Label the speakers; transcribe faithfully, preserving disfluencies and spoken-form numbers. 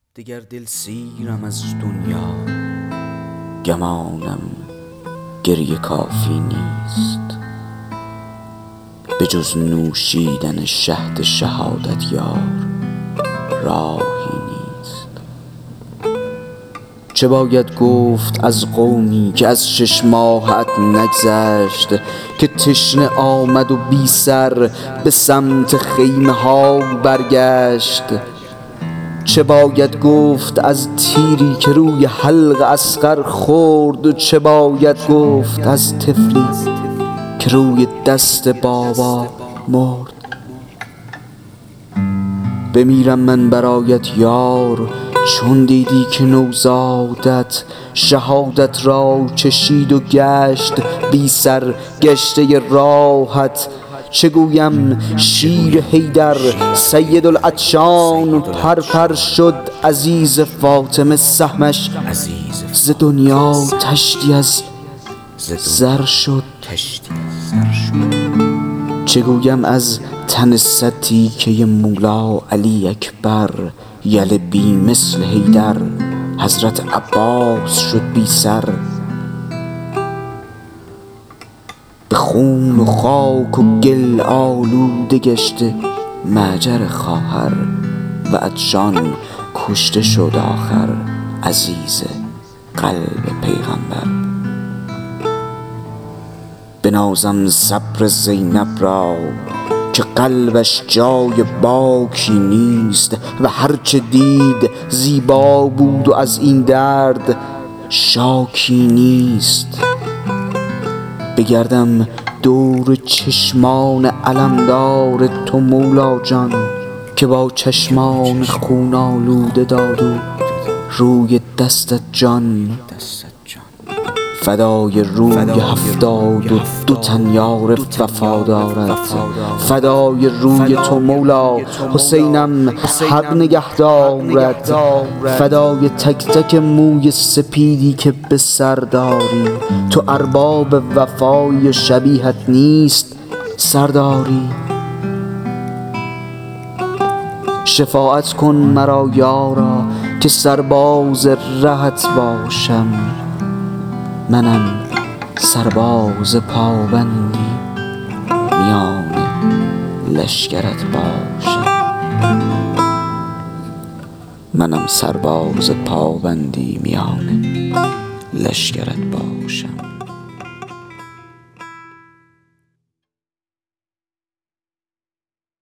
Speaker 1: دگر دل سیرم از دنیا، گمانم گریه کافی نیست. به جز نوشیدن شهد شهادت یار راهی نیست. چه باید گفت از قومی که از شش ماهت نگذشت، که تشنه آمد و بی سر به سمت خیمه ها برگشت؟ چه باید گفت از تیری که روی حلق اصغر خورد، و چه باید گفت از طفلی که روی دست بابا مرد؟ بمیرم من برایت یار، چون دیدی که نوزادت شهادت را چشید و گشت بی سر گشته راهت. چه گویم شیر حیدر سیدالعطشان پر پر شد عزیز فاطمه سهمش ز دنیا طشتی از زر شد. چه گویم از تن ستیکه مولا علی اکبر، یل بی مثل حیدر حضرت عباس شد بی سر. به خون و خاک و گل آلوده گشته معجر خواهر، و عطشان کشته شد آخر عزیز قلب پیغمبر. بنازم صبر زینب را که قلبش جای باکی نیست، و هرچه دید زیبا بود و از این درد شاکی نیست. بگردم دور چشمان علمدار تو مولا جان، که با چشمان خون آلوده داد و روی دستت جان. فدای روی هفتاد و دو تن یار وفادارت، فدای روی تو مولا حسینم حق نگه دارد. فدای تک تک موی سپیدی که به سر داری، تو ارباب وفای شبیهت نیست سرداری. شفاعت کن مرا یارا که سرباز رهت باشم، منم سرباز پابندی میان لشکرت باشم. منم سرباز پابندی میان لشکرت باشم.